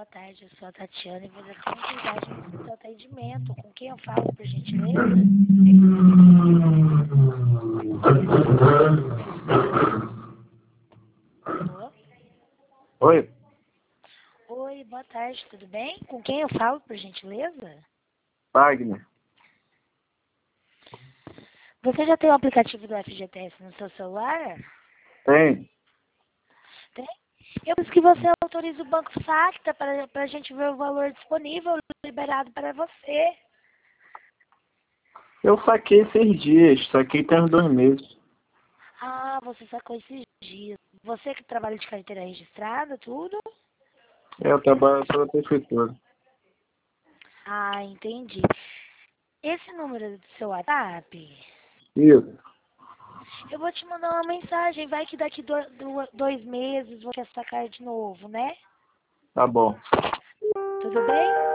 boa tarde. Eu sou a Tatiana e vou dar continuidade no seu atendimento. Com quem eu falo, por gentileza? Alô? Oi, Oi, boa tarde, tudo bem? Com quem eu falo, por gentileza? Wagner. Você já tem o aplicativo do FGTS no seu celular? Tem? Tem? Eu preciso que você autorize o Banco Sacta para a gente ver o valor disponível liberado para você. Eu saquei 6 dias, saquei tem uns 2 meses. Ah, você sacou esses dias. Você que trabalha de carteira registrada, tudo? Eu trabalho pela prefeitura. Ah, entendi. Esse número do seu WhatsApp, Isso, eu vou te mandar uma mensagem. Vai que daqui 2 meses você quer sacar de novo, né? tá bom. Tudo bem?